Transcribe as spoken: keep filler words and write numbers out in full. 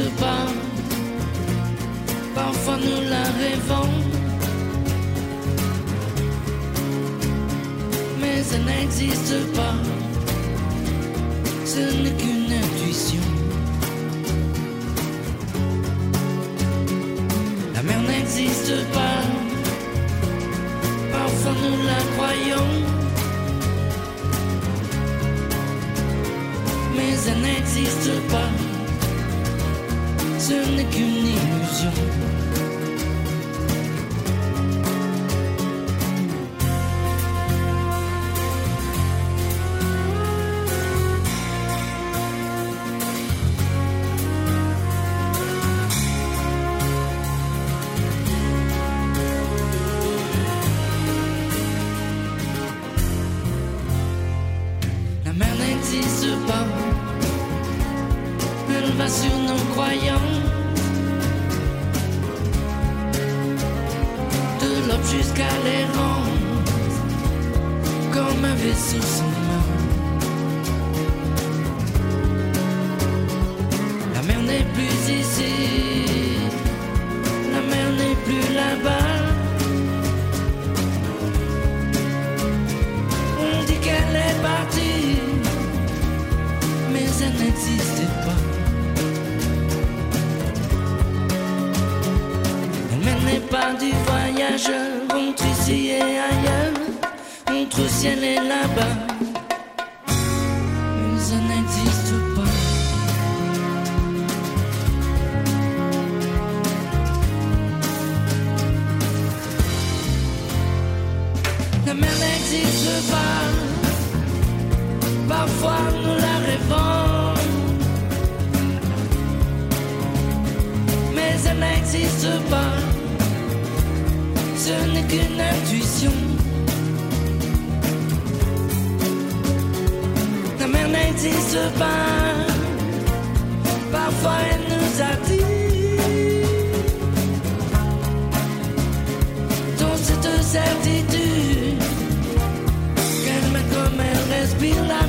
n'existe pas. Parfois nous la rêvons, mais elle n'existe pas. Ce n'est qu'une intuition. La mer n'existe pas. Parfois nous la croyons, mais elle n'existe pas. Ce n'est qu'une illusion. La mer n'existe pas. Elle va sur nos croyances, de l'aube jusqu'à l'errance, comme un vaisseau sans main. La mer n'est plus ici, la mer n'est plus là-bas. On dit qu'elle est partie, mais elle n'existe pas. Pas du voyageur entre ici et ailleurs, entre ciel et là-bas, mais ça n'existe pas. La mer n'existe pas. Parfois nous la rêvons, mais elle n'existe pas. Ce n'est qu'une intuition. La mer n'existe pas. Parfois elle nous a dit, dans cette certitude, qu'elle m'aime comme elle respire là.